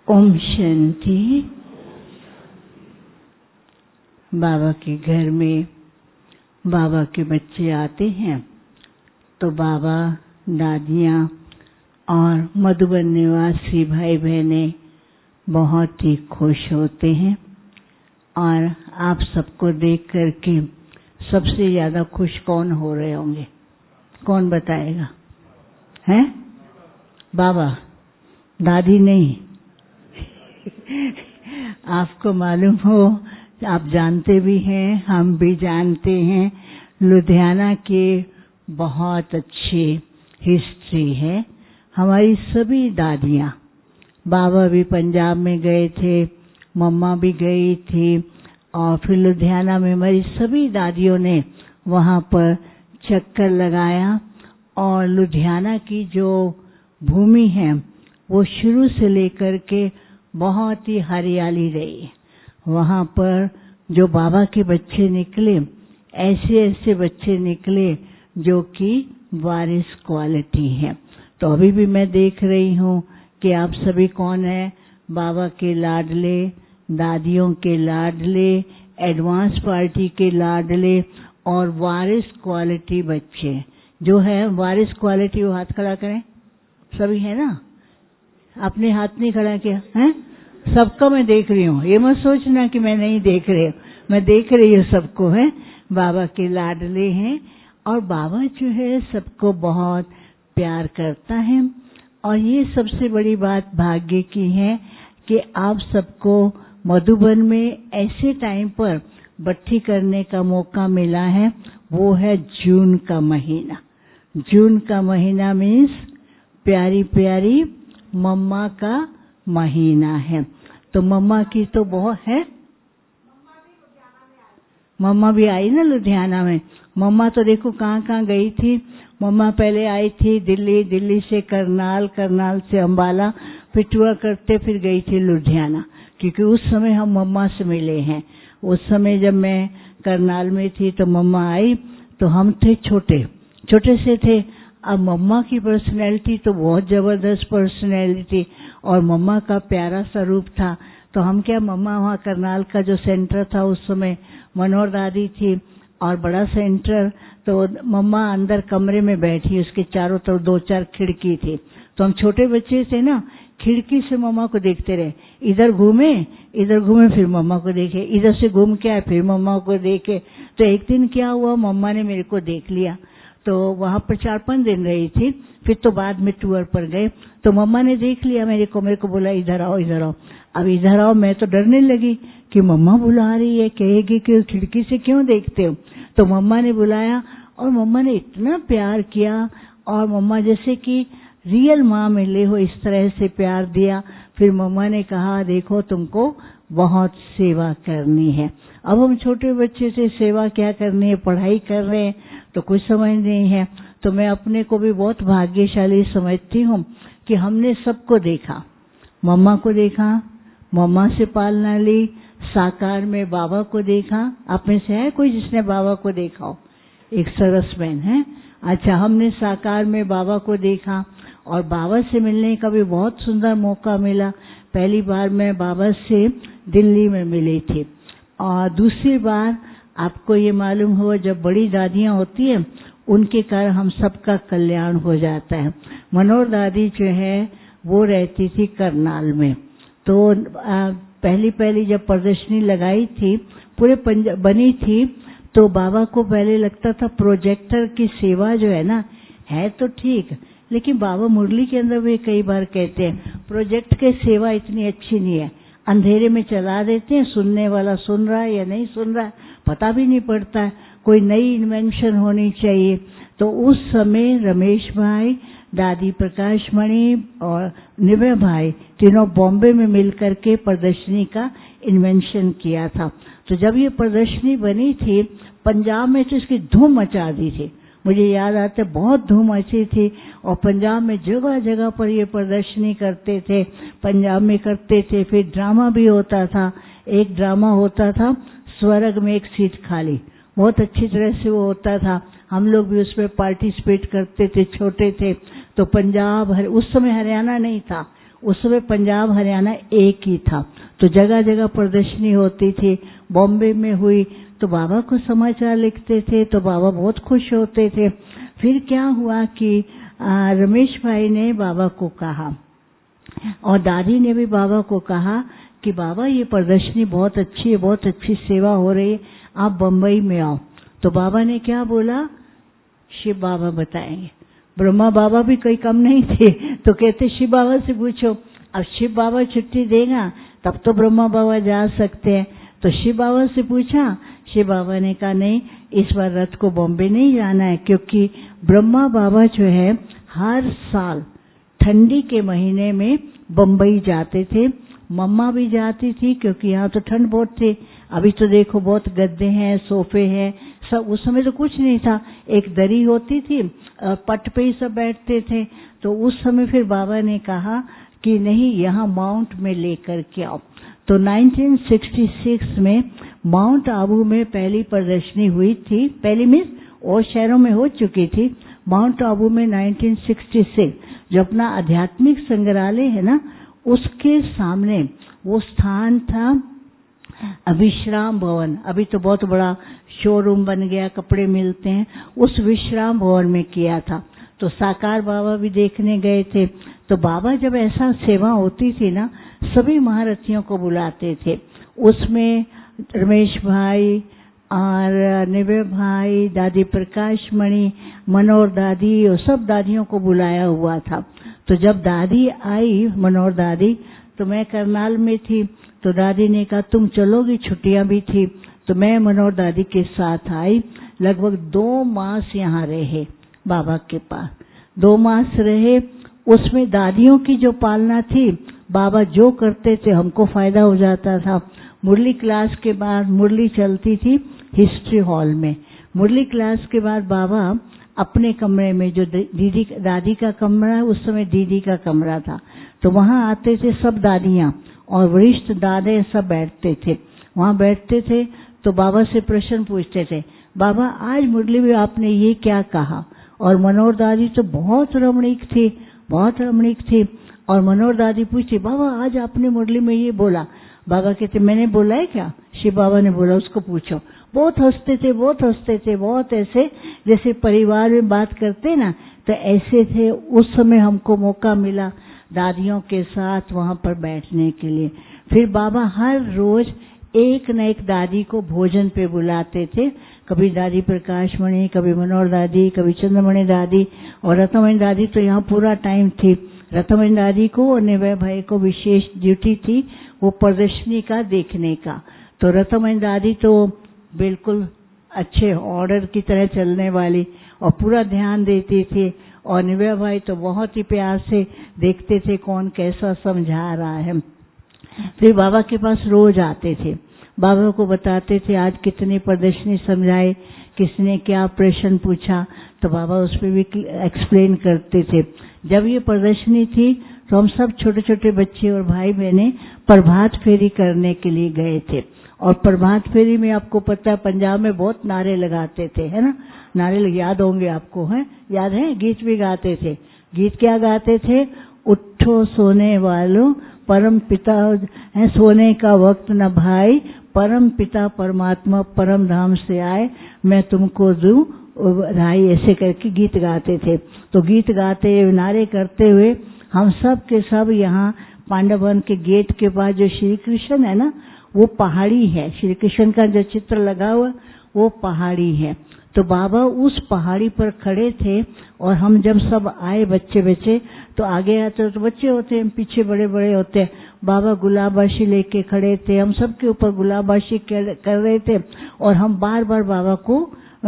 ओम शांति। बाबा के घर में बाबा के बच्चे आते हैं तो बाबा, दादियाँ और मधुबन निवासी भाई बहने बहुत ही खुश होते हैं। और आप सबको देख करके सबसे ज्यादा खुश कौन हो रहे होंगे? कौन बताएगा? हैं? बाबा, दादी नहीं। आपको मालूम हो, आप जानते भी हैं, हम भी जानते हैं, लुधियाना के बहुत अच्छी हिस्ट्री है। हमारी सभी दादियाँ, बाबा भी पंजाब में गए थे, मम्मा भी गई थी, और फिर लुधियाना में हमारी सभी दादियों ने वहाँ पर चक्कर लगाया। और लुधियाना की जो भूमि है वो शुरू से लेकर के बहुत ही हरियाली रही। वहाँ पर जो बाबा के बच्चे निकले, ऐसे ऐसे बच्चे निकले जो कि वारिस क्वालिटी है। तो अभी भी मैं देख रही हूँ कि आप सभी कौन है? बाबा के लाडले, दादियों के लाडले, एडवांस पार्टी के लाडले और वारिस क्वालिटी बच्चे जो है। वारिस क्वालिटी, वो हाथ खड़ा करें। सभी है ना? आपने हाथ नहीं खड़ा किया है? सबका मैं देख रही हूँ, ये मत सोचना कि मैं नहीं देख रही हूँ, मैं देख रही हूँ सबको। है बाबा के लाडले हैं और बाबा जो है सबको बहुत प्यार करता है। और ये सबसे बड़ी बात भाग्य की है कि आप सबको मधुबन में ऐसे टाइम पर बट्टी करने का मौका मिला है। वो है जून का महीना। जून का महीना मीन्स प्यारी प्यारी मम्मा का महीना है। तो मम्मा की तो बहुत है। मम्मा भी आई ना लुधियाना में। मम्मा तो देखो कहाँ कहाँ गई थी। मम्मा पहले आई थी दिल्ली, दिल्ली से करनाल, करनाल से अम्बाला, फिर टूर करते फिर गई थी लुधियाना, क्योंकि उस समय हम मम्मा से मिले हैं। उस समय जब मैं करनाल में थी तो मम्मा आई तो हम थे छोटे, छोटे से थे। अब मम्मा की पर्सनैलिटी तो बहुत जबरदस्त पर्सनैलिटी और मम्मा का प्यारा सा रूप था। तो हम क्या, मम्मा वहाँ करनाल का जो सेंटर था उस समय मनोहर दादी थी और बड़ा सेंटर, तो मम्मा अंदर कमरे में बैठी, उसके चारों तरफ 2-4 खिड़की थी। तो हम छोटे बच्चे थे ना, खिड़की से मम्मा को देखते रहे। इधर घूमे फिर मम्मा को देखे, इधर से घूम के आए फिर मम्मा को देखे। तो एक दिन क्या हुआ, मम्मा ने मेरे को देख लिया। तो वहाँ पर 4-5 दिन रही थी। फिर तो बाद में टूर पर गए तो मम्मा ने देख लिया मेरे को बोला इधर आओ, इधर आओ। अब इधर आओ, मैं तो डरने लगी कि मम्मा बुला रही है, कहेगी कि खिड़की से क्यों देखते हो। तो मम्मा ने बुलाया और मम्मा ने इतना प्यार किया और मम्मा जैसे कि रियल माँ मिले हो इस तरह से प्यार दिया। फिर मम्मा ने कहा देखो तुमको बहुत सेवा करनी है। अब हम छोटे बच्चे से सेवा क्या करनी है, पढ़ाई कर रहे हैं तो कुछ समझ नहीं है। तो मैं अपने को भी बहुत भाग्यशाली समझती हूँ कि हमने सबको देखा। मम्मा को देखा, मम्मा से पालना ली, साकार में बाबा को देखा। आप में से है कोई जिसने बाबा को देखा हो? एक सरस बहन है। अच्छा, हमने साकार में बाबा को देखा और बाबा से मिलने का भी बहुत सुंदर मौका मिला। पहली बार मैं बाबा से दिल्ली में मिली थी और दूसरी बार आपको ये मालूम हो, जब बड़ी दादियाँ होती हैं उनके कारण हम सबका कल्याण हो जाता है। मनोहर दादी जो है वो रहती थी करनाल में। तो पहली जब प्रदर्शनी लगाई थी पूरे पंजाब बनी थी, तो बाबा को पहले लगता था प्रोजेक्टर की सेवा जो है ना, है तो ठीक, लेकिन बाबा मुरली के अंदर भी कई बार कहते हैं प्रोजेक्ट की सेवा इतनी अच्छी नहीं है। अंधेरे में चला देते हैं, सुनने वाला सुन रहा है या नहीं सुन रहा है पता भी नहीं पड़ता है। कोई नई इन्वेंशन होनी चाहिए। तो उस समय रमेश भाई, दादी प्रकाश मणि और निभय भाई तीनों बॉम्बे में मिलकर के प्रदर्शनी का इन्वेंशन किया था। तो जब ये प्रदर्शनी बनी थी पंजाब में तो इसकी धूम मचा दी थी। मुझे याद आता है बहुत धूम मची थी और पंजाब में जगह जगह पर ये प्रदर्शनी करते थे, पंजाब में करते थे। फिर ड्रामा भी होता था। एक ड्रामा होता था स्वर्ग में एक सीट खाली, बहुत अच्छी तरह से वो होता था। हम लोग भी उसमें पार्टिसिपेट करते थे, छोटे थे। तो पंजाब, उस समय हरियाणा नहीं था, उस समय पंजाब हरियाणा एक ही था, तो जगह जगह प्रदर्शनी होती थी। बॉम्बे में हुई तो बाबा को समाचार लिखते थे, तो बाबा बहुत खुश होते थे। फिर क्या हुआ कि रमेश भाई ने बाबा को कहा और दादी ने भी बाबा को कहा कि बाबा ये प्रदर्शनी बहुत अच्छी है, बहुत अच्छी सेवा हो रही है, आप बम्बई में आओ। तो बाबा ने क्या बोला, शिव बाबा बताएंगे। ब्रह्मा बाबा भी कोई कम नहीं थे, तो कहते शिव बाबा से पूछो। अब शिव बाबा छुट्टी देगा तब तो ब्रह्मा बाबा जा सकते हैं। तो शिव बाबा से पूछा, शिव बाबा ने कहा नहीं, इस बार रथ को बॉम्बे नहीं जाना है, क्योंकि ब्रह्मा बाबा जो है हर साल ठंडी के महीने में बम्बई जाते थे। मम्मा भी जाती थी, क्योंकि यहाँ तो ठंड बहुत थी। अभी तो देखो बहुत गद्दे हैं, सोफे हैं, सब। उस समय तो कुछ नहीं था, एक दरी होती थी, पट पे ही सब बैठते थे। तो उस समय फिर बाबा ने कहा कि नहीं, यहाँ माउंट में लेकर के आओ। तो 1966 में माउंट आबू में पहली प्रदर्शनी हुई थी। पहली मीन्स और शहरों में हो चुकी थी। माउंट आबू में 1966 जो अपना आध्यात्मिक संग्रहालय है ना, उसके सामने वो स्थान था विश्राम भवन। अभी तो बहुत बड़ा शोरूम बन गया, कपड़े मिलते हैं। उस विश्राम भवन में किया था। तो साकार बाबा भी देखने गए थे। तो बाबा जब ऐसा सेवा होती थी ना, सभी महारथियों को बुलाते थे। उसमें रमेश भाई और निवे भाई, दादी प्रकाश मणि, मनोहर दादी, और सब दादियों को बुलाया हुआ था। तो जब दादी आई, मनोहर दादी, तो मैं करनाल में थी। तो दादी ने कहा तुम चलोगी, छुट्टियां भी थी। तो मैं मनोहर दादी के साथ आई। लगभग 2 मास यहाँ रहे बाबा के पास। 2 मास रहे। उसमें दादियों की जो पालना थी, बाबा जो करते थे हमको फायदा हो जाता था। मुरली क्लास के बाद मुरली चलती थी हिस्ट्री हॉल में। मुरली क्लास के बाद बाबा अपने कमरे में, जो दीदी दादी का कमरा है, उस समय दीदी का कमरा था, तो वहां आते थे सब दादियां और वरिष्ठ दादे सब बैठते थे। वहां बैठते थे तो बाबा से प्रश्न पूछते थे, बाबा आज मुरली में आपने ये क्या कहा? और मनोहर दादी तो बहुत रमणीक थी, बहुत रमणीक थी। और मनोहर दादी पूछती, बाबा आज आपने मुरली में ये बोला। बाबा कहते मैंने बोला है क्या? शिव बाबा ने बोला, उसको पूछो। बहुत हंसते थे, बहुत हंसते थे, बहुत ऐसे जैसे परिवार में बात करते ना, तो ऐसे थे। उस समय हमको मौका मिला दादियों के साथ वहां पर बैठने के लिए। फिर बाबा हर रोज एक न एक दादी को भोजन पे बुलाते थे। कभी दादी प्रकाश मणि, कभी मनोहर दादी, कभी चंद्रमणि दादी, और रत्नमणि दादी तो यहाँ पूरा टाइम थी। रत्नमणि दादी को और निवय भाई को विशेष ड्यूटी थी वो प्रदर्शनी का देखने का। तो रत्नमणि दादी तो बिल्कुल अच्छे ऑर्डर की तरह चलने वाली और पूरा ध्यान देती थी। और निवय भाई तो बहुत ही प्यार से देखते थे कौन कैसा समझा रहा है। फिर बाबा के पास रोज आते थे, बाबा को बताते थे आज कितनी प्रदर्शनी समझाए, किसने क्या प्रश्न पूछा, तो बाबा उस पर भी एक्सप्लेन करते थे। जब ये प्रदर्शनी थी तो हम सब छोटे छोटे बच्चे और भाई बहने प्रभात फेरी करने के लिए गए थे। और प्रभात फेरी में आपको पता है पंजाब में बहुत नारे लगाते थे, है ना? नारे याद होंगे आपको, है याद है? गीत भी गाते थे। गीत क्या गाते थे? उठो सोने वालों, परम पिता है, सोने का वक्त न भाई, परम पिता परमात्मा परम धाम से आए, मैं तुमको दूं राई, ऐसे करके गीत गाते थे। तो गीत गाते नारे करते हुए हम सब के सब यहाँ पांडवन के गेट के पास जो श्री कृष्ण है ना, वो पहाड़ी है, श्री कृष्ण का जो चित्र लगा हुआ वो पहाड़ी है। तो बाबा उस पहाड़ी पर खड़े थे और हम जब सब आए बच्चे बच्चे, तो आगे आते तो बच्चे होते हैं, पीछे बड़े बड़े होते हैं। बाबा गुलाबाशी लेके खड़े थे, हम सबके ऊपर गुलाबाशी कर रहे थे और हम बार बार बाबा को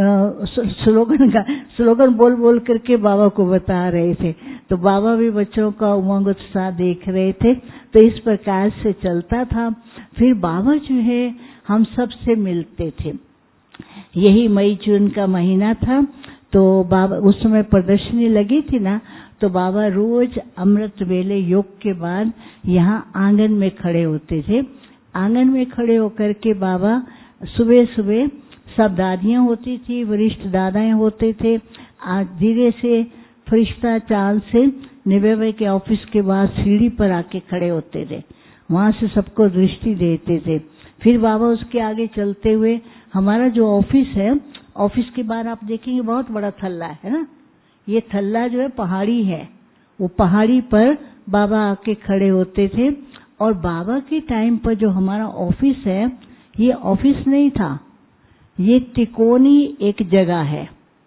स्लोगन बोल बोल करके बाबा को बता रहे थे। तो बाबा भी बच्चों का उमंग उत्साह देख रहे थे। तो इस प्रकार से चलता था। फिर बाबा जो है हम सब से मिलते थे। यही मई जून का महीना था। तो बाबा उस समय प्रदर्शनी लगी थी ना, तो बाबा रोज अमृत वेले योग के बाद यहाँ आंगन में खड़े होते थे। आंगन में खड़े होकर के बाबा सुबह सुबह सब दादियां होती थी, वरिष्ठ दादाएं होते थे, धीरे से फरिश्ता चाल से निर्भय के ऑफिस के बाद सीढ़ी पर आके खड़े होते थे, वहां से सबको दृष्टि देते थे। फिर बाबा उसके आगे चलते हुए हमारा जो ऑफिस है, ऑफिस के बाहर आप देखेंगे बहुत बड़ा थल्ला है ना, ये थल्ला जो है पहाड़ी है, वो पहाड़ी पर बाबा आके खड़े होते थे। और बाबा के टाइम पर जो हमारा ऑफिस है, ये ऑफिस नहीं था, ये तिकोनी एक जगह है।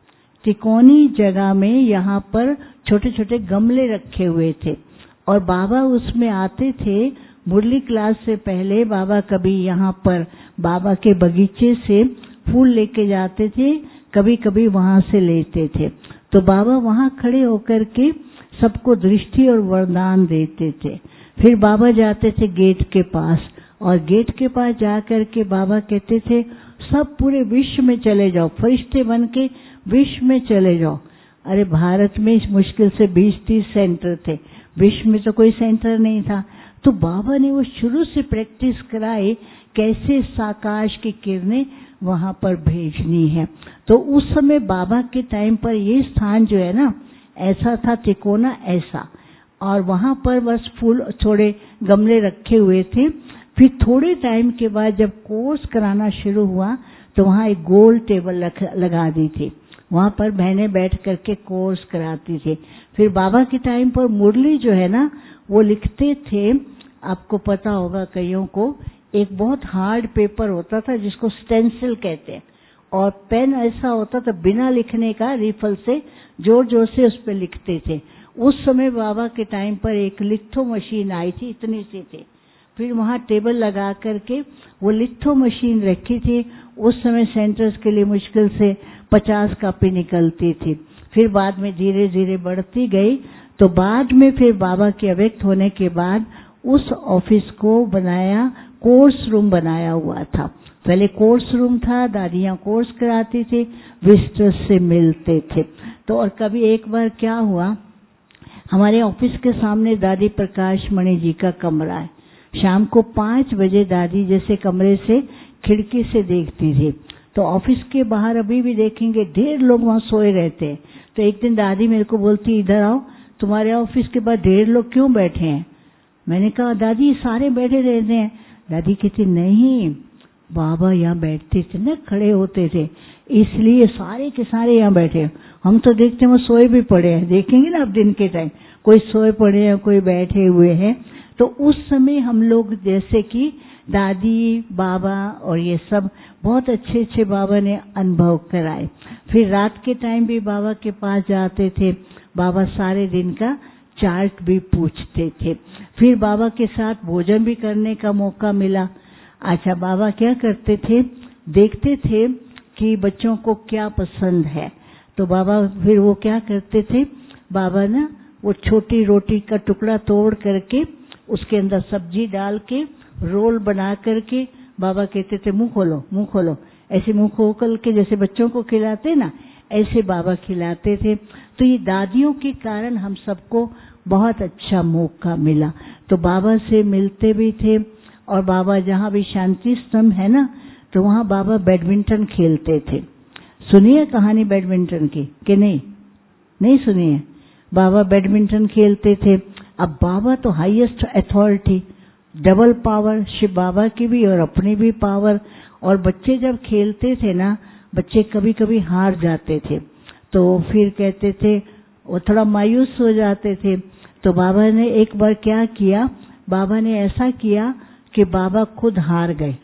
तिकोनी जगह में यहाँ पर छोटे छोटे गमले रखे हुए थे और बाबा उसमें आते थे। मुरली क्लास से पहले बाबा कभी यहाँ पर बाबा के बगीचे से फूल लेके जाते थे, कभी कभी वहां से लेते थे। तो बाबा वहां खड़े होकर के सबको दृष्टि और वरदान देते थे। फिर बाबा जाते थे गेट के पास और गेट के पास जाकर के बाबा कहते थे सब पूरे विश्व में चले जाओ, फरिश्ते बन के विश्व में चले जाओ। अरे भारत में मुश्किल से 20-30 सेंटर थे, विश्व में तो कोई सेंटर नहीं था। तो बाबा ने वो शुरू से प्रैक्टिस कराई कैसे आकाश की किरणें वहां पर भेजनी है। तो उस समय बाबा के टाइम पर ये स्थान जो है ना, ऐसा था तिकोना ऐसा, और वहां पर बस फूल थोड़े गमले रखे हुए थे। फिर थोड़े टाइम के बाद जब कोर्स कराना शुरू हुआ तो वहां एक गोल टेबल लगा दी थी, वहां पर बहनें बैठ करके कोर्स कराती थी। फिर बाबा के टाइम पर मुरली जो है ना, वो लिखते थे, आपको पता होगा कईयों को, एक बहुत हार्ड पेपर होता था जिसको स्टेंसिल कहते हैं, और पेन ऐसा होता था बिना लिखने का, रिफल से जोर जोर से उस पर लिखते थे। उस समय बाबा के टाइम पर एक लिथो मशीन आई थी, इतनी सी थी। फिर वहां टेबल लगा करके वो लिथो मशीन रखी थी। उस समय सेंटर्स के लिए मुश्किल से 50 कॉपी निकलती थी। फिर बाद में धीरे धीरे बढ़ती गई। तो बाद में फिर बाबा के अव्यक्त होने के बाद उस ऑफिस को बनाया, कोर्स रूम बनाया हुआ था। पहले कोर्स रूम था, दादियां कोर्स कराती थी, विजिटर्स से मिलते थे। तो और कभी एक बार क्या हुआ, हमारे ऑफिस के सामने दादी प्रकाश मणि जी का कमरा है। शाम को 5 बजे दादी जैसे कमरे से खिड़की से देखती थी, तो ऑफिस के बाहर अभी भी देखेंगे ढेर लोग वहां सोए रहते हैं। तो एक दिन दादी मेरे को बोलती, इधर आओ, तुम्हारे ऑफिस के बाहर ढेर लोग क्यों बैठे हैं? मैंने कहा दादी सारे बैठे रहते हैं। दादी कहती नहीं, बाबा यहाँ बैठते थे ना, खड़े होते थे, इसलिए सारे के सारे यहाँ बैठे। हम तो देखते हैं वो सोए भी पड़े हैं, देखेंगे ना आप दिन के टाइम, कोई सोए पड़े हैं, कोई बैठे हुए हैं। तो उस समय हम लोग जैसे कि दादी, बाबा और ये सब बहुत अच्छे अच्छे बाबा ने अनुभव कराए। फिर रात के टाइम भी बाबा के पास जाते थे, बाबा सारे दिन का चार्ट भी पूछते थे। फिर बाबा के साथ भोजन भी करने का मौका मिला। अच्छा, बाबा क्या करते थे, देखते थे कि बच्चों को क्या पसंद है, तो बाबा फिर वो क्या करते थे, बाबा ना वो छोटी रोटी का टुकड़ा तोड़ करके उसके अंदर सब्जी डाल के रोल बना करके बाबा कहते थे मुंह खोलो, मुंह खोलो, ऐसे मुंह खोल के जैसे बच्चों को खिलाते ना, ऐसे बाबा खिलाते थे। तो ये दादियों के कारण हम सबको बहुत अच्छा मौका मिला। तो बाबा से मिलते भी थे, और बाबा जहाँ भी शांति स्तंभ है ना, तो वहाँ बाबा बैडमिंटन खेलते थे। सुनिए कहानी बैडमिंटन की कि नहीं? नहीं सुनिए? बाबा बैडमिंटन खेलते थे। अब बाबा तो highest authority, double power Shiv Baba की भी और अपनी भी पावर। और बच्चे जब खेलते थे ना, बच्चे कभी कभी हार जाते थे, तो फिर कहते थे, वो थोड़ा मायूस हो जाते थे। तो बाबा ने एक बार क्या किया, बाबा ने ऐसा किया कि बाबा खुद हार गए।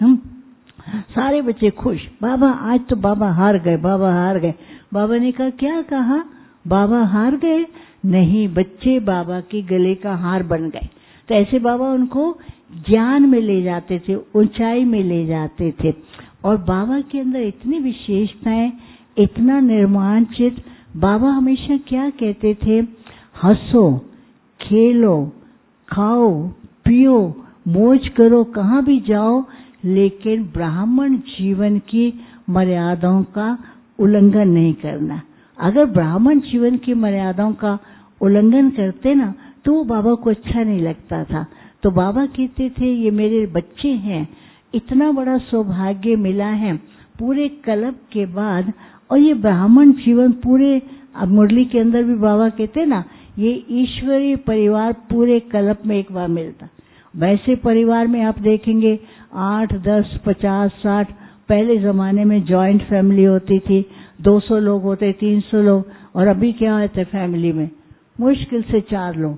सारे बच्चे खुश, बाबा आज तो बाबा हार गए, बाबा हार गए। बाबा ने कहा क्या कहा, बाबा हार गए? नहीं, बच्चे बाबा के गले का हार बन गए। तो ऐसे बाबा उनको ज्ञान में ले जाते थे, ऊंचाई में ले जाते थे। और बाबा के अंदर इतनी विशेषताएं, इतना निर्माणचित। बाबा हमेशा क्या कहते थे, हंसो, खेलो, खाओ, पियो, मौज करो, कहाँ भी जाओ, लेकिन ब्राह्मण जीवन की मर्यादाओं का उल्लंघन नहीं करना। अगर ब्राह्मण जीवन की मर्यादाओं का उल्लंघन करते ना, तो वो बाबा को अच्छा नहीं लगता था। तो बाबा कहते थे ये मेरे बच्चे हैं, इतना बड़ा सौभाग्य मिला है पूरे कल्प के बाद, और ये ब्राह्मण जीवन पूरे, अब मुरली के अंदर भी बाबा कहते ना ये ईश्वरीय परिवार पूरे कल्प में एक बार मिलता। वैसे परिवार में आप देखेंगे 8, 10, 50, 60, पहले जमाने में जॉइंट फैमिली होती थी, 200 लोग होते, 300 लोग, और अभी क्या होता है फैमिली में मुश्किल से 4 लोग।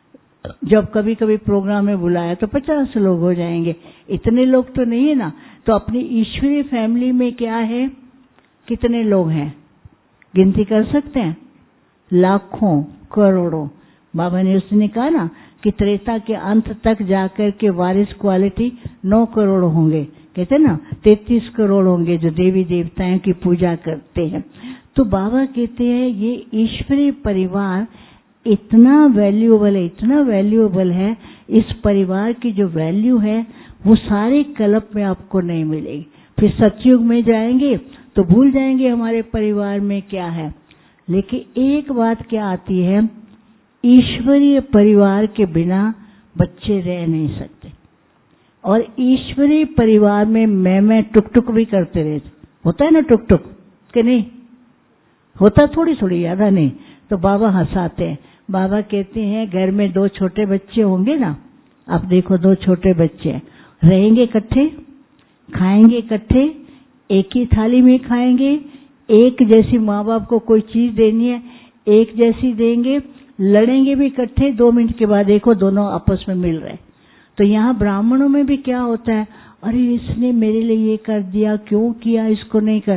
जब कभी कभी प्रोग्राम में बुलाया तो 50 लोग हो जाएंगे, इतने लोग तो नहीं है ना। तो अपनी ईश्वरीय फैमिली में क्या है, कितने लोग हैं, गिनती कर सकते हैं? लाखों, करोड़ों। बाबा ने उसने कहा ना कि त्रेता के अंत तक जाकर के वारिस क्वालिटी 9 करोड़ होंगे, कहते ना 33 करोड़ होंगे जो देवी देवताओं की पूजा करते हैं। तो बाबा कहते हैं ये ईश्वरीय परिवार इतना वैल्यूएबल है, इतना वैल्यूएबल है, इस परिवार की जो वैल्यू है वो सारे कल्प में आपको नहीं मिलेगी। फिर सतयुग में जाएंगे तो भूल जाएंगे हमारे परिवार में क्या है। लेकिन एक बात क्या आती है, ईश्वरीय परिवार के बिना बच्चे रह नहीं सकते। और ईश्वरीय परिवार में मैं टुक टुक भी करते रहते, होता है ना टुक टुक कि नहीं होता? थोड़ी थोड़ी, ज्यादा नहीं। तो बाबा हंसाते हैं। बाबा कहते हैं घर में 2 छोटे बच्चे होंगे ना, आप देखो 2 छोटे बच्चे रहेंगे इकट्ठे, खाएंगे इकट्ठे, एक ही थाली में खाएंगे, एक जैसी माँ बाप को कोई चीज देनी है एक जैसी देंगे, लड़ेंगे भी इकट्ठे, 2 मिनट के बाद देखो दोनों आपस में मिल रहे। तो यहाँ ब्राह्मणों में भी क्या होता है, अरे इसने मेरे लिए ये कर दिया, क्यों किया, इसको नहीं कर।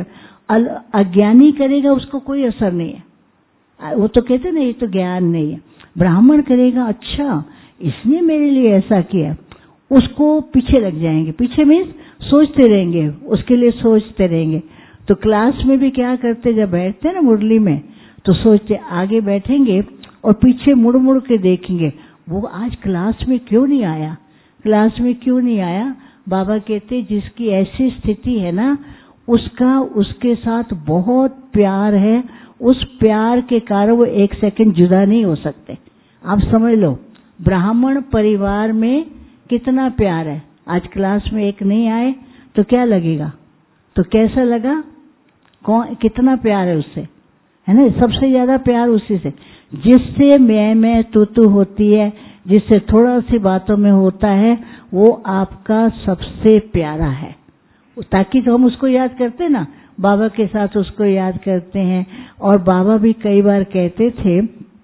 अज्ञानी करेगा उसको कोई असर नहीं है, वो तो कहते ना ये तो ज्ञान नहीं है। ब्राह्मण करेगा, अच्छा इसने मेरे लिए ऐसा किया, उसको पीछे लग जाएंगे। पीछे मीन्स सोचते रहेंगे, उसके लिए सोचते रहेंगे। तो क्लास में भी क्या करते, जब बैठते हैं ना मुरली में, तो सोचते आगे बैठेंगे और पीछे मुड़ मुड़ के देखेंगे, वो आज क्लास में क्यों नहीं आया, क्लास में क्यों नहीं आया। बाबा कहते जिसकी ऐसी स्थिति है ना, उसका उसके साथ बहुत प्यार है, उस प्यार के कारण वो 1 सेकंड जुदा नहीं हो सकते। आप समझ लो ब्राह्मण परिवार में कितना प्यार है। आज क्लास में एक नहीं आए तो क्या लगेगा, तो कैसा लगा, कौन कितना प्यार है उससे, है ना। सबसे ज्यादा प्यार उसी से, जिससे मैं तू होती है, जिससे थोड़ा सी बातों में होता है, वो आपका सबसे प्यारा है। ताकि तो हम उसको याद करते ना, बाबा के साथ उसको याद करते हैं। और बाबा भी कई बार कहते थे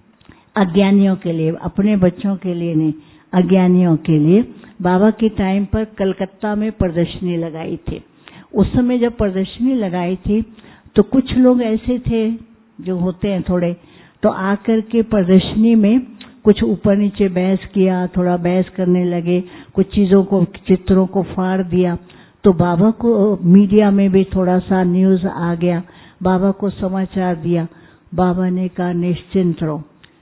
अज्ञानियों के लिए, अपने बच्चों के लिए नहीं, अज्ञानियों के लिए। बाबा के टाइम पर कलकत्ता में प्रदर्शनी लगाई थी। उस समय जब प्रदर्शनी लगाई थी तो कुछ लोग ऐसे थे जो होते हैं थोड़े, तो आकर के प्रदर्शनी में कुछ ऊपर नीचे बहस किया, थोड़ा बहस करने लगे, कुछ चीजों को, चित्रों को फाड़ दिया। तो बाबा को मीडिया में भी थोड़ा सा न्यूज आ गया, बाबा को समाचार दिया। बाबा ने कहा निश्चिंत रहो,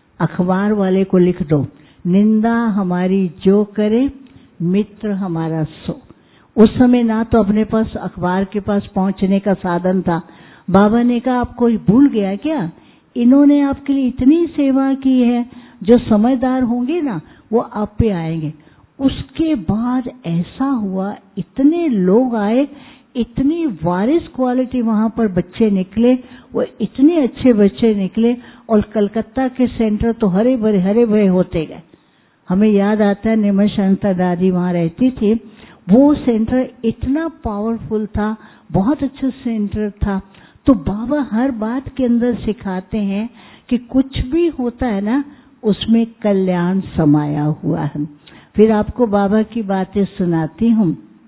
अखबार वाले को लिख दो, निंदा हमारी जो करे मित्र हमारा सो। उस समय ना तो अपने पास अखबार के पास पहुंचने का साधन था। बाबा ने कहा आप कोई भूल गया क्या, इन्होंने आपके लिए इतनी सेवा की है, जो समझदार होंगे ना वो आप पे आएंगे। उसके बाद ऐसा हुआ, इतने लोग आए, इतनी वारिस क्वालिटी वहां पर बच्चे निकले, वो इतने अच्छे बच्चे निकले। और कलकत्ता के सेंटर तो हरे भरे होते गए। हमें याद आता है निमय शांता दादी वहां रहती थी, वो सेंटर इतना पावरफुल था, बहुत अच्छा सेंटर था। तो बाबा हर बात के अंदर सिखाते हैं कि कुछ भी होता है ना उसमें कल्याण समाया हुआ है। फिर आपको बाबा की बातें सुनाती हूँ।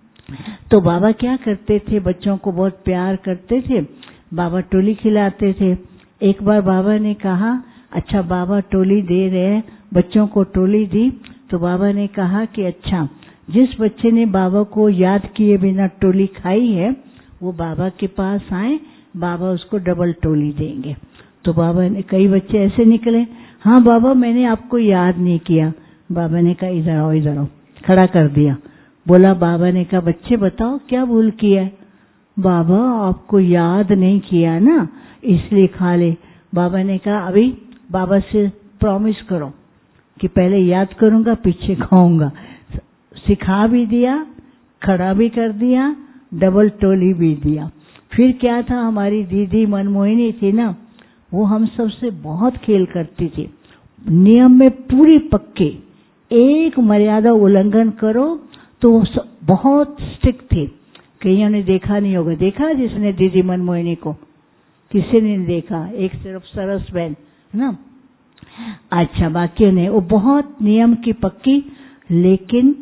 तो बाबा क्या करते थे, बच्चों को बहुत प्यार करते थे, बाबा टोली खिलाते थे। एक बार बाबा ने कहा अच्छा बाबा टोली दे रहे हैं, बच्चों को टोली दी। तो बाबा ने कहा कि अच्छा जिस बच्चे ने बाबा को याद किए बिना टोली खाई है वो बाबा के पास आए, बाबा उसको डबल टोली देंगे। तो बाबा ने, कई बच्चे ऐसे निकले, हाँ बाबा मैंने आपको याद नहीं किया। बाबा ने कहा इधर आओ, खड़ा कर दिया। बोला, बाबा ने कहा बच्चे बताओ क्या भूल किया है। बाबा आपको याद नहीं किया ना इसलिए खा ले। बाबा ने कहा अभी बाबा से प्रॉमिस करो कि पहले याद करूंगा पीछे खाऊंगा। सिखा भी दिया, खड़ा भी कर दिया, डबल टोली भी दिया। फिर क्या था, हमारी दीदी मनमोहिनी थी ना, वो हम सब से बहुत खेल करती थी, नियम में पूरी पक्के, एक मर्यादा उल्लंघन करो तो बहुत स्ट्रिक्ट थे। कईयों ने देखा नहीं होगा, देखा जिसने दीदी मनमोहिनी को? किसी ने नहीं देखा, एक सिर्फ सरस बहन है ना। अच्छा, बाकी ने वो बहुत नियम की पक्की, लेकिन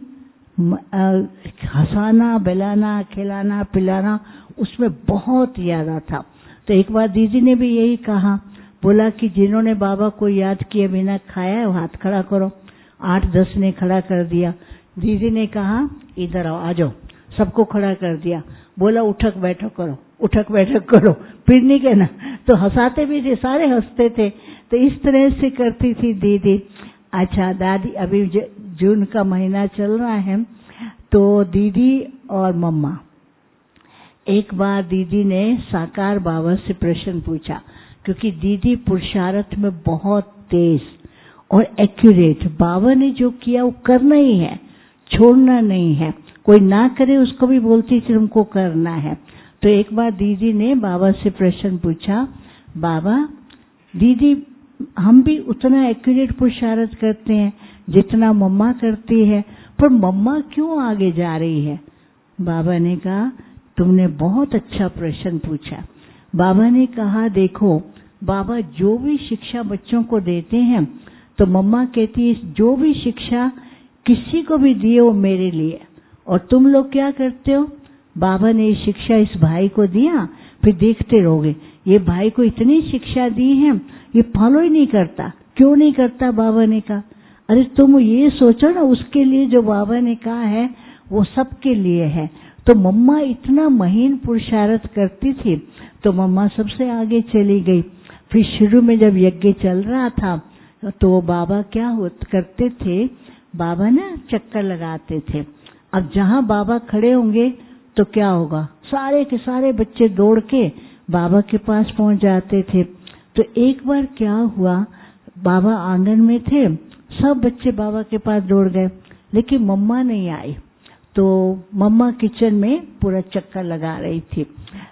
हंसाना, बहलाना, खिलाना, पिलाना उसमें बहुत ज्यादा था। तो एक बार दीदी ने भी यही कहा, बोला कि जिन्होंने बाबा को याद किए बिना खाया है वो हाथ खड़ा करो। 8-10 ने खड़ा कर दिया। दीदी ने कहा इधर आओ, आ जाओ, सबको खड़ा कर दिया। बोला उठक बैठक करो, उठक बैठक करो, फिर नहीं कहना। तो हंसाते भी थे, सारे हंसते थे। तो इस तरह से करती थी दीदी। अच्छा, दादी, अभी जून का महीना चल रहा है, तो दीदी और मम्मा, एक बार दीदी ने साकार बाबा से प्रश्न पूछा, क्योंकि दीदी पुरुषार्थ में बहुत तेज और एक्यूरेट, बाबा ने जो किया वो करना ही है, छोड़ना नहीं है। कोई ना करे उसको भी बोलती थी तुमको करना है। तो एक बार दीदी ने बाबा से प्रश्न पूछा, बाबा, दीदी हम भी उतना एक्यूरेट पुरुषार्थ करते हैं जितना मम्मा करती है, पर मम्मा क्यों आगे जा रही है? बाबा ने कहा तुमने बहुत अच्छा प्रश्न पूछा। बाबा ने कहा देखो, बाबा जो भी शिक्षा बच्चों को देते हैं, तो मम्मा कहती है जो भी शिक्षा किसी को भी दिए वो मेरे लिए, और तुम लोग क्या करते हो? बाबा ने ये शिक्षा इस भाई को दिया, फिर देखते रहोगे ये भाई को इतनी शिक्षा दी है, ये फॉलो ही नहीं करता। क्यों नहीं करता? बाबा ने कहा अरे तुम ये सोचो ना, उसके लिए जो बाबा ने कहा है वो सबके लिए है। तो मम्मा इतना महीन पुरुषार्थ करती थी, तो मम्मा सबसे आगे चली गई। फिर शुरू में जब यज्ञ चल रहा था, तो बाबा क्या करते थे, बाबा ना चक्कर लगाते थे। अब जहां बाबा खड़े होंगे तो क्या होगा, सारे के सारे बच्चे दौड़ के बाबा के पास पहुंच जाते थे। तो एक बार क्या हुआ, बाबा आंगन में थे, सब बच्चे बाबा के पास दौड़ गए, लेकिन मम्मा नहीं आई। तो मम्मा किचन में पूरा चक्कर लगा रही थी।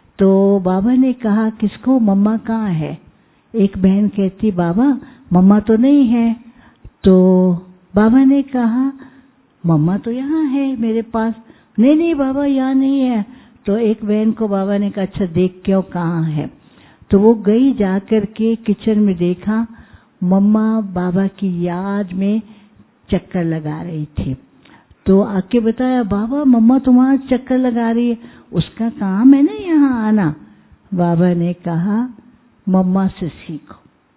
तो बाबा ने कहा किसको, मम्मा कहाँ है? एक बहन कहती बाबा मम्मा तो नहीं है। तो बाबा ने कहा मम्मा तो यहाँ है मेरे पास। नहीं नहीं बाबा यहाँ नहीं है। तो एक बहन को बाबा ने कहा अच्छा देख के कहाँ है। तो वो गई, जाकर के किचन में देखा, मम्मा बाबा की याद में चक्कर लगा रही थी। तो आके बताया बाबा मम्मा तुम्हारा चक्कर लगा रही है, उसका काम है ना यहाँ आना। बाबा ने कहा मम्मा से सीखो।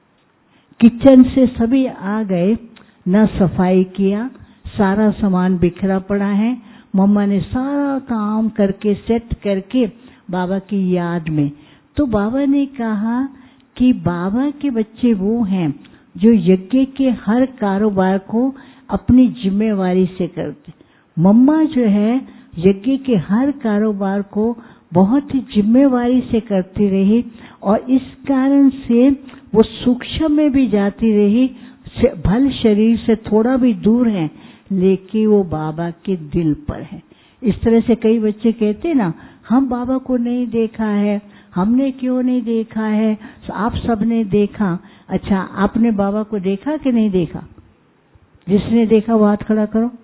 किचन से सभी आ गए, न सफाई किया, सारा सामान बिखरा पड़ा है। मम्मा ने सारा काम करके सेट करके बाबा की याद में। तो बाबा ने कहा कि बाबा के बच्चे वो हैं जो यज्ञ के हर कारोबार को अपनी जिम्मेवारी से करते। मम्मा जो है यज्ञ के हर कारोबार को बहुत ही जिम्मेवारी से करती रही, और इस कारण से वो सूक्ष्म में भी जाती रही, भल शरीर से थोड़ा भी दूर है, लेकिन वो बाबा के दिल पर है। इस तरह से कई बच्चे कहते ना हम बाबा को नहीं देखा है, हमने क्यों नहीं देखा है, आप सबने देखा। अच्छा, आपने बाबा को देखा कि नहीं देखा? जिसने देखा वो हाथ खड़ा करो।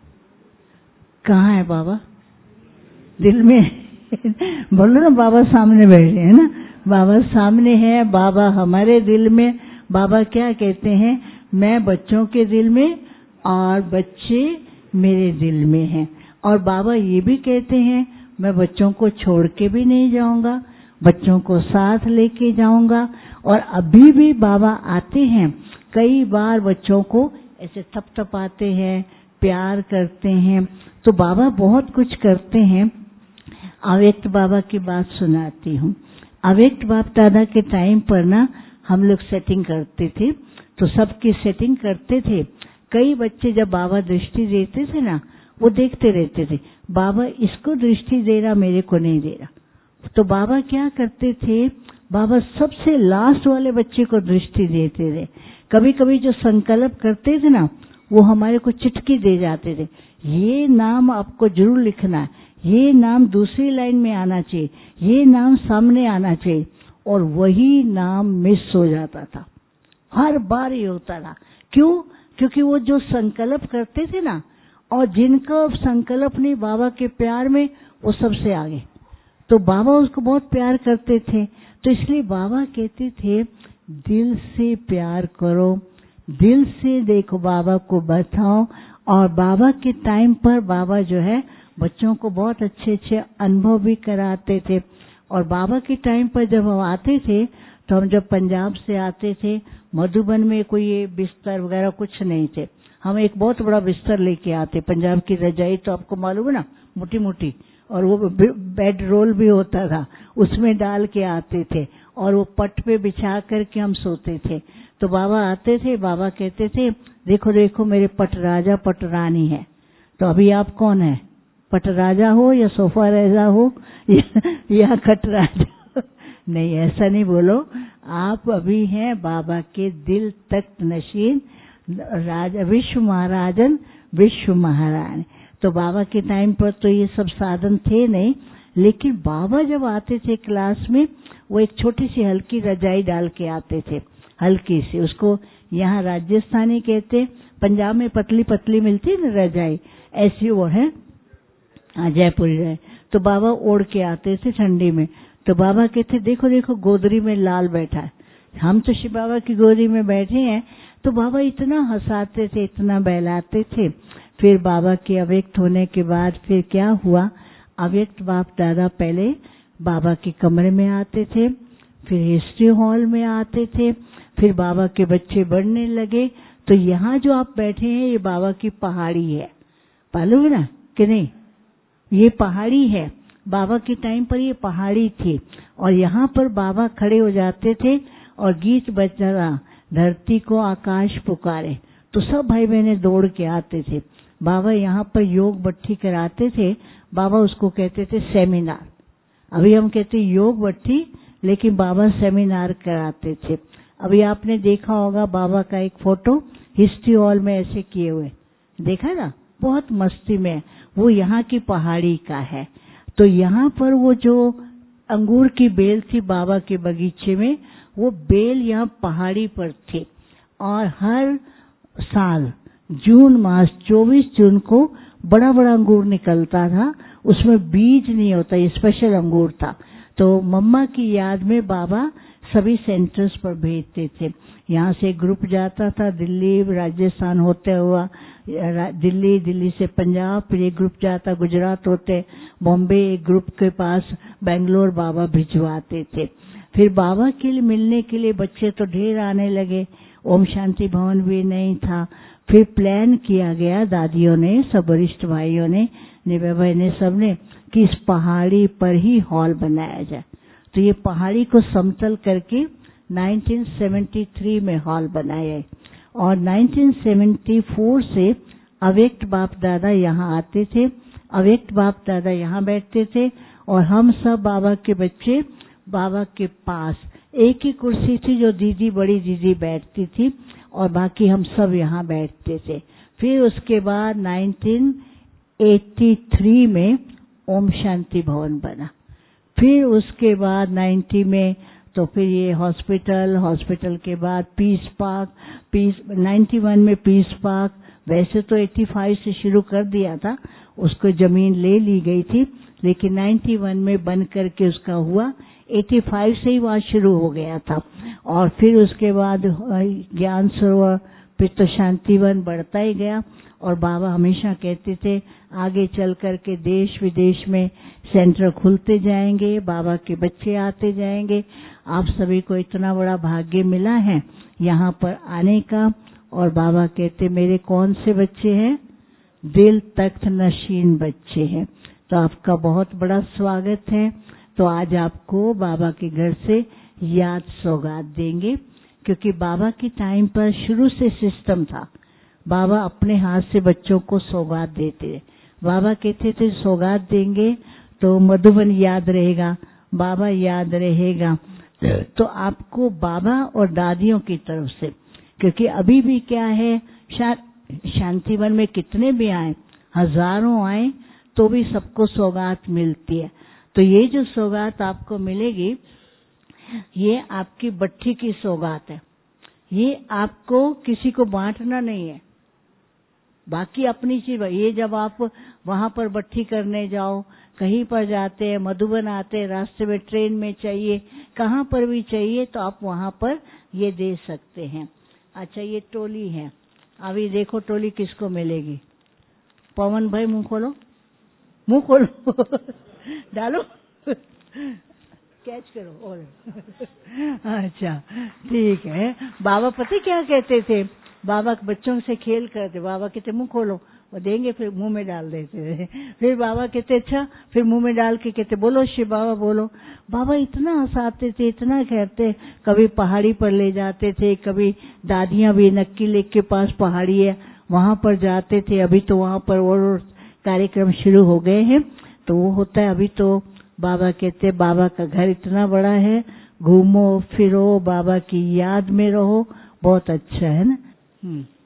कहाँ है बाबा? दिल में बोलो ना, बाबा सामने बैठे हैं ना, बाबा सामने है, बाबा हमारे दिल में। बाबा क्या कहते हैं, मैं बच्चों के दिल में और बच्चे मेरे दिल में हैं। और बाबा ये भी कहते हैं मैं बच्चों को छोड़ के भी नहीं जाऊंगा, बच्चों को साथ लेके जाऊंगा। और अभी भी बाबा आते हैं, कई बार बच्चों को ऐसे थपथपाते हैं, प्यार करते हैं। तो बाबा बहुत कुछ करते हैं। अव्यक्त बाबा की बात सुनाती हूँ। अव्यक्त बाप दादा के टाइम पर ना हम लोग सेटिंग करते थे, तो सबकी सेटिंग करते थे। कई बच्चे जब बाबा दृष्टि देते थे ना, वो देखते रहते थे, बाबा इसको दृष्टि दे रहा, मेरे को नहीं दे रहा। तो बाबा क्या करते थे, बाबा सबसे लास्ट वाले बच्चे को दृष्टि देते थे। कभी कभी जो संकल्प करते थे ना, वो हमारे को चिट्ठी दे जाते थे, ये नाम आपको जरूर लिखना है, ये नाम दूसरी लाइन में आना चाहिए, ये नाम सामने आना चाहिए। और वही नाम मिस हो जाता था, हर बार ये होता था। क्यों? क्योंकि वो जो संकल्प करते थे ना, और जिनका संकल्प नहीं बाबा के प्यार में, वो सबसे आगे। तो बाबा उसको बहुत प्यार करते थे, तो इसलिए बाबा कहते थे दिल से प्यार करो, दिल से देखो, बाबा को बताओ। और बाबा के टाइम पर बाबा जो है बच्चों को बहुत अच्छे अच्छे अनुभव भी कराते थे। और बाबा के टाइम पर जब हम आते थे, तो हम जब पंजाब से आते थे, मधुबन में कोई ये बिस्तर वगैरह कुछ नहीं थे। हम एक बहुत बड़ा बिस्तर लेके आते, पंजाब की रजाई तो आपको मालूम है ना, मोटी मोटी, और वो बेड रोल भी होता था, उसमें डाल के आते थे, और वो पट पे बिछा करके हम सोते थे। तो बाबा आते थे, बाबा कहते थे देखो देखो मेरे पट राजा पट रानी है। तो अभी आप कौन है? पट राजा हो या सोफा राजा हो या खट राजा? नहीं, ऐसा नहीं बोलो। आप अभी हैं बाबा के दिल तख्त नशीन राजा, विश्व महाराजन, विश्व महारानी। तो बाबा के टाइम पर तो ये सब साधन थे नहीं, लेकिन बाबा जब आते थे क्लास में, वो एक छोटी सी हल्की रजाई डाल के आते थे, हल्की सी, उसको यहाँ राजस्थानी कहते, पंजाब में पतली पतली मिलती है ना रजाई, ऐसी वो है जयपुरी रजाई। तो बाबा ओढ़ के आते थे ठंडी में। तो बाबा कहते देखो देखो गोदरी में लाल बैठा है। हम तो शिव बाबा की गोदी में बैठे हैं। तो बाबा इतना हंसाते थे, इतना बहलाते थे। फिर बाबा के अव्यक्त होने के बाद फिर क्या हुआ, अव्यक्त बाप दादा पहले बाबा के कमरे में आते थे, फिर हिस्ट्री हॉल में आते थे, फिर बाबा के बच्चे बढ़ने लगे। तो यहाँ जो आप बैठे हैं ये बाबा की पहाड़ी है, मालूम है ना कि नहीं? ये पहाड़ी है, बाबा के टाइम पर ये पहाड़ी थी। और यहाँ पर बाबा खड़े हो जाते थे और गीत बजा, धरती को आकाश पुकारे। तो सब भाई बहने दौड़ के आते थे। बाबा यहाँ पर योग भट्ठी कराते थे, बाबा उसको कहते थे सेमिनार। अभी हम कहते योग भट्ठी, लेकिन बाबा सेमिनार कराते थे। अभी आपने देखा होगा बाबा का एक फोटो हिस्ट्री हॉल में ऐसे किए हुए, देखा ना, बहुत मस्ती में। वो यहाँ की पहाड़ी का है। तो यहाँ पर वो जो अंगूर की बेल थी बाबा के बगीचे में, वो बेल यहाँ पहाड़ी पर थी। और हर साल जून मास 24 जून को बड़ा बड़ा अंगूर निकलता था, उसमें बीज नहीं होता, ये स्पेशल अंगूर था। तो मम्मा की याद में बाबा सभी सेंटर्स पर भेजते थे। यहाँ से ग्रुप जाता था दिल्ली राजस्थान होते हुआ दिल्ली, दिल्ली से पंजाब, फिर एक ग्रुप जाता गुजरात होते बॉम्बे, एक ग्रुप के पास बेंगलोर बाबा भिजवाते थे। फिर बाबा के लिए मिलने के लिए बच्चे तो ढेर आने लगे। ओम शांति भवन भी नहीं था। फिर प्लान किया गया दादियों ने, सब वरिष्ठ भाइयों ने, निभा भाई ने, सबने, कि इस पहाड़ी पर ही हॉल बनाया जाए। तो ये पहाड़ी को समतल करके 1973 में हॉल बनाया। और 1974 से अव्यक्त बाप दादा यहाँ आते थे, अव्यक्त बाप दादा यहाँ बैठते थे, और हम सब बाबा के बच्चे बाबा के पास, एक ही कुर्सी थी जो दीदी, बड़ी दीदी बैठती थी, और बाकी हम सब यहाँ बैठते थे। फिर उसके बाद 1983 में ओम शांति भवन बना। फिर उसके बाद 90 में तो फिर ये हॉस्पिटल, हॉस्पिटल के बाद पीस पार्क, 91 में पीस पार्क, वैसे तो 85 से शुरू कर दिया था, उसको जमीन ले ली गई थी, लेकिन 91 में बन करके उसका हुआ, 85 से ही वहाँ शुरू हो गया था। और फिर उसके बाद ज्ञान सरोवर, फिर तो शांतिवन बढ़ता ही गया। और बाबा हमेशा कहते थे आगे चल करके देश विदेश में सेंटर खुलते जाएंगे, बाबा के बच्चे आते जाएंगे। आप सभी को इतना बड़ा भाग्य मिला है यहाँ पर आने का। और बाबा कहते मेरे कौन से बच्चे हैं? दिल तख्त नशीन बच्चे हैं। तो आपका बहुत बड़ा स्वागत है। तो आज आपको बाबा के घर से याद सौगात देंगे, क्योंकि बाबा के टाइम पर शुरू से सिस्टम था, बाबा अपने हाथ से बच्चों को सौगात देते। बाबा कहते थे सौगात देंगे तो मधुबन याद रहेगा, बाबा याद रहेगा। तो आपको बाबा और दादियों की तरफ से, क्योंकि अभी भी क्या है, शांतिवन में कितने भी आए, हजारों आए, तो भी सबको सौगात मिलती है। तो ये जो सौगात आपको मिलेगी, ये आपकी बट्ठी की सौगात है। ये आपको किसी को बांटना नहीं है, बाकी अपनी चीज। ये जब आप वहां पर बट्ठी करने जाओ, कहीं पर जाते हैं, मधुबन आते हैं, रास्ते में ट्रेन में चाहिए, कहाँ पर भी चाहिए तो आप वहां पर ये दे सकते हैं। अच्छा, ये टोली है, अभी देखो टोली किसको मिलेगी। पवन भाई मुंह खोलो, मुंह खोलो डालो कैच करो और अच्छा ठीक है। बाबा पता क्या कहते थे, बाबा बच्चों से खेल करते, बाबा कहते मुंह खोलो, वो देंगे फिर मुंह में डाल देते थे। फिर बाबा कहते अच्छा, फिर मुंह में डाल के कहते बोलो शिव बाबा बोलो। बाबा इतना हंसाते थे, इतना कहते। कभी पहाड़ी पर ले जाते थे, कभी दादियां भी नक्की लेक के पास पहाड़ी है वहां पर जाते थे। अभी तो वहां पर और कार्यक्रम शुरू हो गए हैं तो वो होता है। अभी तो बाबा कहते बाबा का घर इतना बड़ा है, घूमो फिरो, बाबा की याद में रहो, बहुत अच्छा है ना।